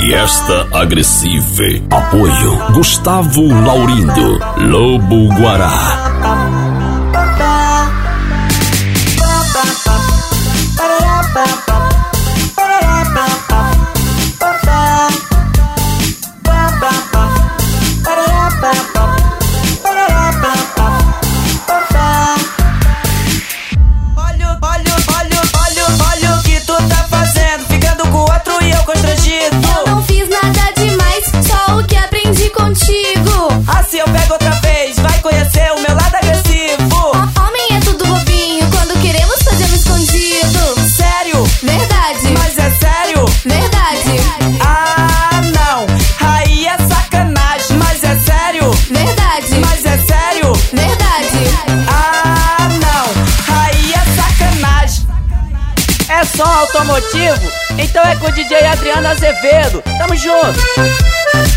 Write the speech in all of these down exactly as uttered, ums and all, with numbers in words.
Fiesta Agressive. Apoio Gustavo Laurindo, Lobo Guará. Assim eu pego outra vez, vai conhecer o meu lado agressivo. Homem é tudo bobinho, quando queremos fazemos escondido. Sério? Verdade. Mas é sério? Verdade. Ah, não, aí é sacanagem. Mas é sério? Verdade. Mas é sério? Verdade. Ah, não, aí é sacanagem. É só automotivo? Então é com o D J Adriano Azevedo. Tamo junto.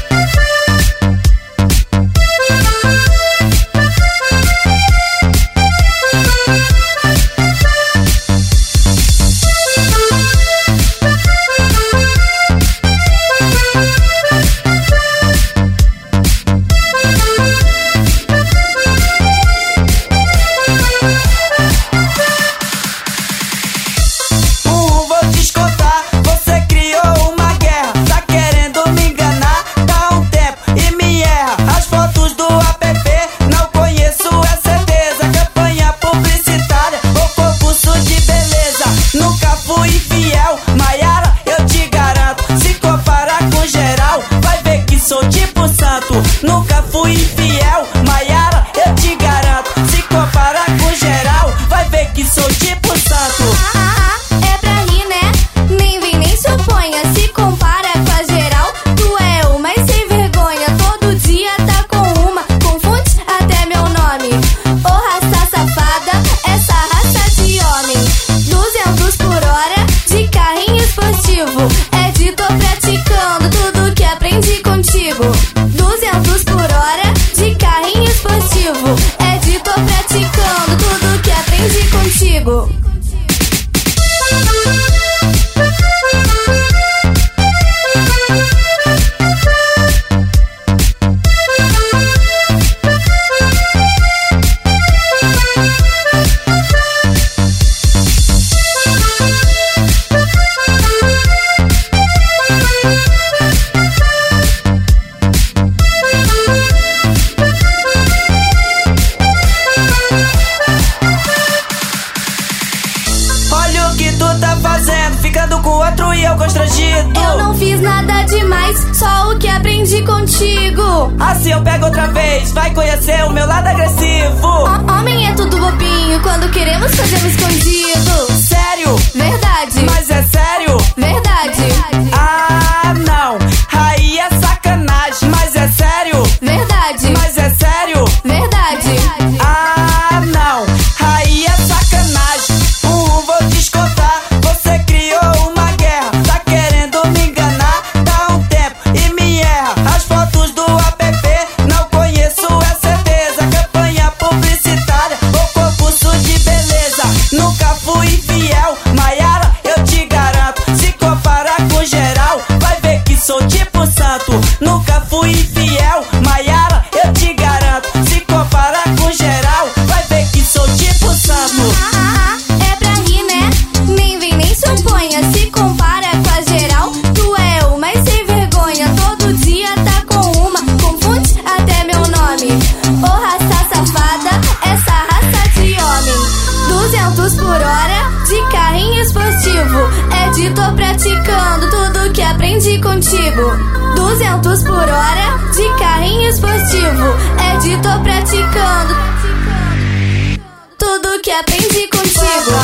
Nunca fui infiel, Maiara, eu te garanto. Se comparar com geral, vai ver que sou tipo santo. Ah, ah, ah, é pra rir, né? Nem vem, nem se oponha. Se compara com a geral, tu é o mais sem vergonha. Todo dia tá com uma, confunde até meu nome. Ô raça safada, essa raça de homem. Duzentos por hora, de carrinho esportivo. É de tô praticando tudo que aprendi contigo. Duzentos por hora, de carrinho esportivo. É de tô praticando tudo que aprendi contigo. Ficando com outro e eu constrangido. Eu não fiz nada demais, só o que aprendi contigo. Assim eu pego outra vez, vai conhecer o meu lado agressivo. O homem é tudo bobinho, quando queremos fazemos escondido. Sério? Verdade. Mas é sério? Verdade. Ah, não, aí é sacanagem. Mas é sério? Verdade. Mas é sério? Verdade. Ah, não, aí é sacanagem. Uh, vou te contar. Você criou uma guerra, tá querendo me enganar. Dá um tempo e me erra. As fotos do app, não conheço, é certeza. Campanha publicitária ou concurso de beleza. Nunca fui infiel, Maiara, eu te garanto. Se comparar com geral, vai ver que sou tipo santo. Nunca fui infiel, Maiara, eu te garanto. Se comparar com geral, vai ver que sou tipo santo. Ah, ah, ah, é pra rir, né? Nem vem, nem se oponha. Se compara com a geral, tu é o mais sem vergonha. Todo dia tá com uma, confunde até meu nome. Ô raça safada, essa raça de homem. Duzentos por hora, de carrinho esportivo. É de tô praticando tudo que aprendi contigo. Duzentos por hora, de carrinho esportivo. É de tô praticando tudo que aprendi contigo.